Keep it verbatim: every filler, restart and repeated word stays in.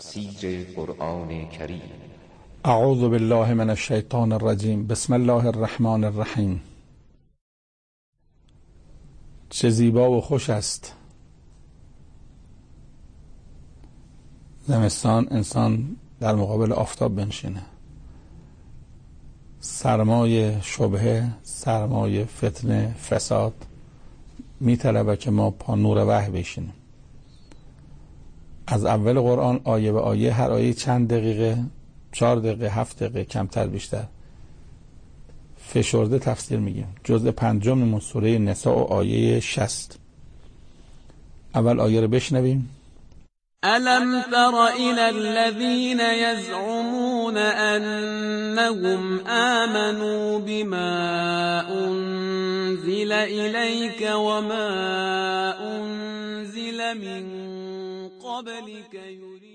تفسیر قرآن کریم. اعوذ بالله من الشیطان الرجیم. بسم الله الرحمن الرحیم. چه زیبا و خوش است زمستان انسان در مقابل آفتاب بنشینه. سرمای شبهه، سرمای فتنه، فساد میطلبه که ما پا نور وحی بشینیم. از اول قرآن آیه به آیه، هر آیه چند دقیقه، چهار دقیقه، هفت دقیقه، کمتر بیشتر فشرده تفسیر میگیم. جزء پنجم سوره نساء و آیه شصت. اول آیه رو بشنویم. ألم تر إلى الذين يزعمون أنهم آمنوا بما أنزل إليك وما أنزل من قبلك يريد